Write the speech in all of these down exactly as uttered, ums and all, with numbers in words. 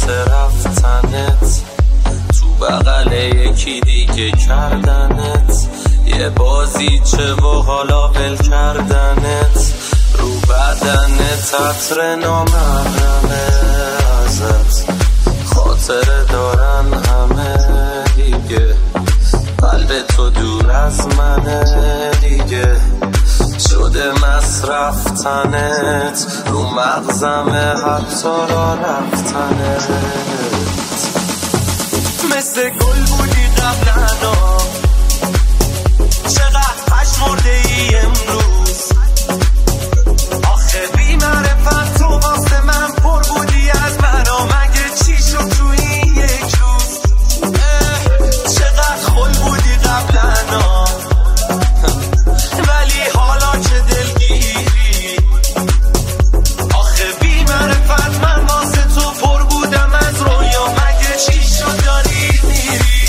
واسه رفتنت، تو بغل یکی دیگه کردنت، یه بازی چه و حالا ول کردنت، رو بدنت عطر نامحرمه ازت، خاطره دارن همه دیگه، قلب تو دور از منه دیگه، شده مصرف تنت، رو مغزمه حتی را رفتنت، مثل گل بودی قبلنا، چقدر پشمرده ای امروز، آخه بی معرفت تو واسه من پر بودی از منو، مگه چی شد تو این یک روز، چقدر خل بودی قبلنا، ولی حالا که دلگیری، آخه بی معرفت من واسه تو پر بودم از رویا، مگه چی شد داری میری،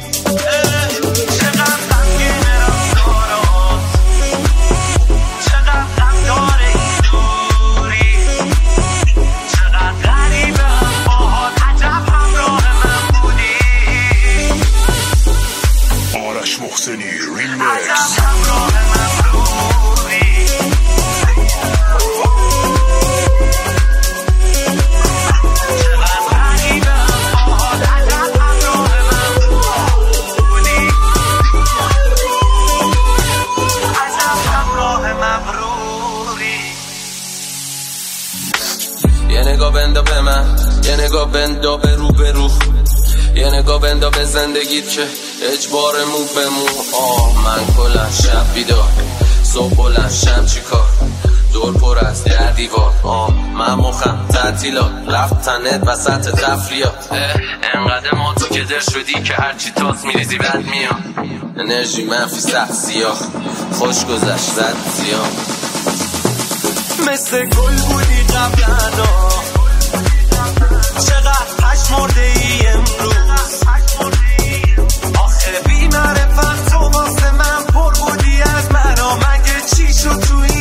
چقدر غمگین رفتارات، چقدر غم داره این دوری، چقدر غریبم باهات، عجب همراه من بودی، آرش محسنی ریمیکس. همراه من بودی، چقدر غریبم باهات، عجب همراه من بودی، عجب همراه من بودی. یه نگاه بندا به من، یه نگاه بندا به رو به رو، یه نگاه بندا به زندگیت که اجبار مو به مو. آه من کلن شب بیدار، صبح بلند شم چی کار، دور پر از در دیوار، آه من مخم تعطیلات، رفتنت وسط تفریات، انقدر ما تو که در شدی که هرچی تاس میریزی بد میاد، انرژی منفی سخت سیاه، خوش گذشت زد زیاد، مثل گل بودی قبلنا، چقدر پشمرده ای امروز، آخه بی معرفت تو واسه من پر بودی از منو، مگه چی شد تو این